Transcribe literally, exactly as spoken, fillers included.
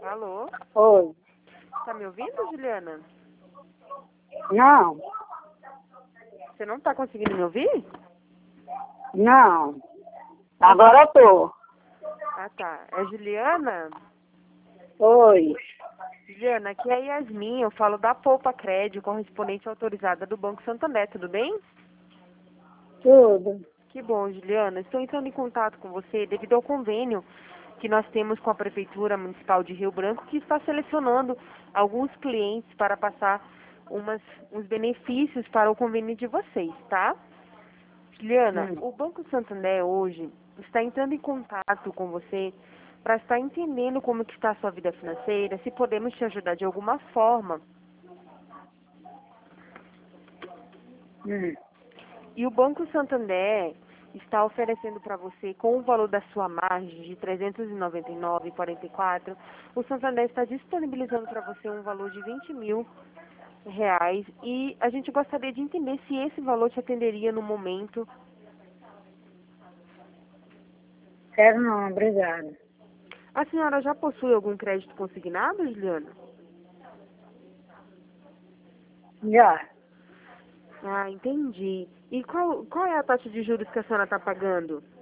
Alô? Oi. Tá me ouvindo, Juliana? Não, Você não tá conseguindo me ouvir? não. Agora eu tô. Ah, tá. É Juliana? Oi. Juliana, aqui é a Yasmin. Eu falo da Poupa Crédito, correspondente autorizada do Banco Santander. Tudo bem? Tudo. Que bom, Juliana. Estou entrando em contato com você devido ao convênio que nós temos com a Prefeitura Municipal de Rio Branco, que está selecionando alguns clientes para passar umas, uns benefícios para o convênio de vocês, tá? Juliana, Hum. o Banco Santander hoje está entrando em contato com você para estar entendendo como que está a sua vida financeira, se podemos te ajudar de alguma forma. Hum. E o Banco Santander está oferecendo para você, com o valor da sua margem de trezentos e noventa e nove vírgula quarenta e quatro, o Santander está disponibilizando para você um valor de vinte mil reais e a gente gostaria de entender se esse valor te atenderia no momento. Quero não, obrigada. A senhora já possui algum crédito consignado, Juliana? Já. Ah, entendi. E qual, qual é a taxa de juros que a senhora está pagando?